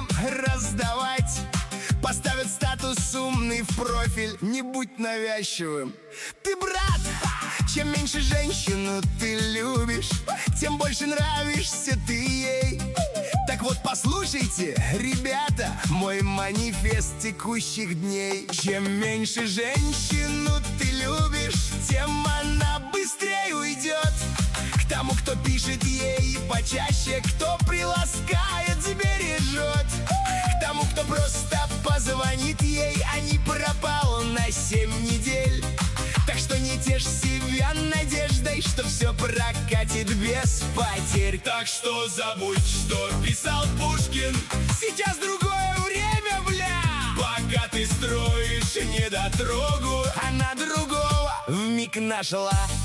всем раздавать. Поставят статус умный в профиль, не будь навязчивым. Ты, брат, чем меньше женщину ты любишь, тем больше нравишься ты ей. Так вот послушайте, ребята, мой манифест текущих дней. Чем меньше женщину ты любишь, тем она быстрее уйдет к тому, кто пишет ей почаще, кто приласкает, сбережет, к тому, кто просто позвонит ей, а не пропал на 7 недель. Так что не тешь себя надеждой, что все прокатит без потерь. Так что забудь, что писал Пушкин, сейчас другое время, бля. Пока ты строишь недотрогу, она другого вмиг нашла.